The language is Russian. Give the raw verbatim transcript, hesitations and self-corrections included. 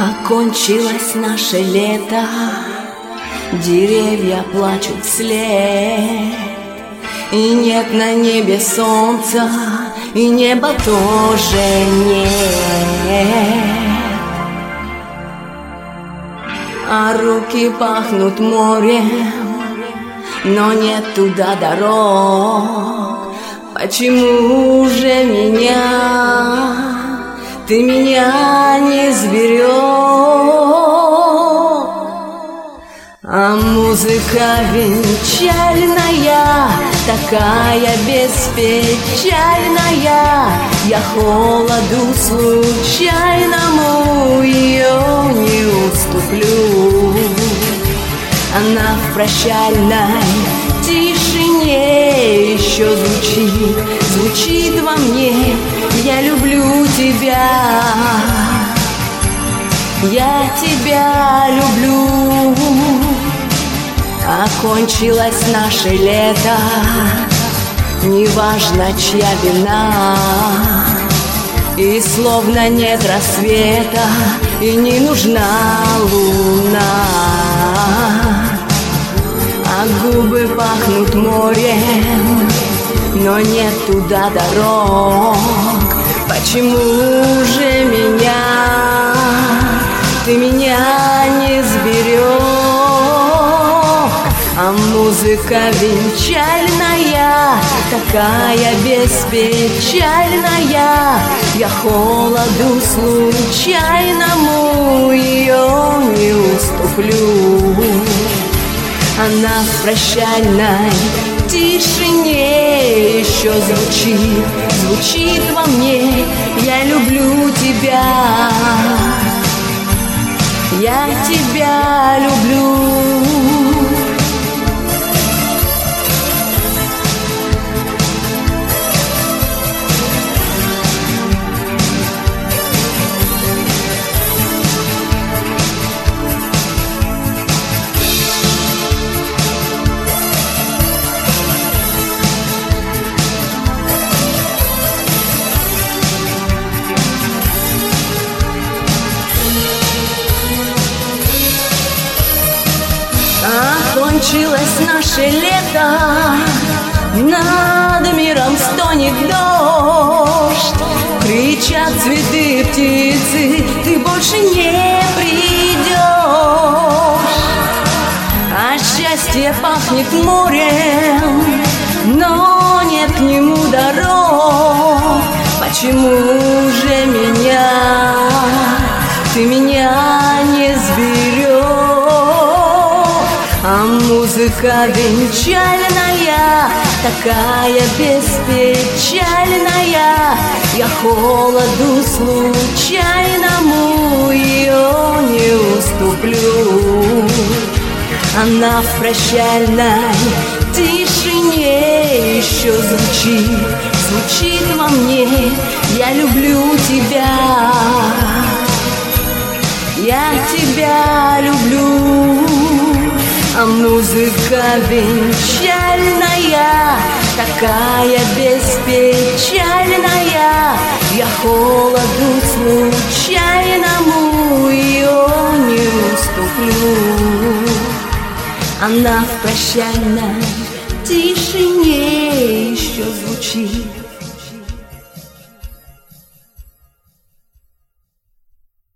Окончилось наше лето, деревья плачут вслед, и нет на небе солнца, и неба тоже нет. А руки пахнут морем, но нет туда дорог. Почему же меня, ты меня не сберег? А музыка венчальная, такая беспечальная, я холоду случайному ее не уступлю. Она в прощальной тишине еще звучит, звучит во мне: я люблю тебя, я тебя люблю. Окончилось наше лето, неважно, чья вина, и словно нет рассвета, и не нужна луна. А губы пахнут морем, но нет туда дорог. Почему же меня, ты меня не сберег? А музыка венчальная, такая беспечальная, я холоду случайному ее не уступлю. Она в прощальной тишине еще звучит, звучит во мне: я люблю тебя, я тебя люблю. Окончилось наше лето, над миром стонет дождь, кричат цветы, птицы, ты больше не придешь. А счастье пахнет морем, но нет к нему дорог. Почему же меня, ты меня не сберег? А музыка венчальная, такая беспечальная, я холоду случайному ее не уступлю. Она в прощальной тишине еще звучит, звучит во мне: я люблю тебя, я тебя люблю. А музыка венчальная, такая беспечальная, я холоду случайному ее не уступлю. Она в прощальной тишине еще звучит,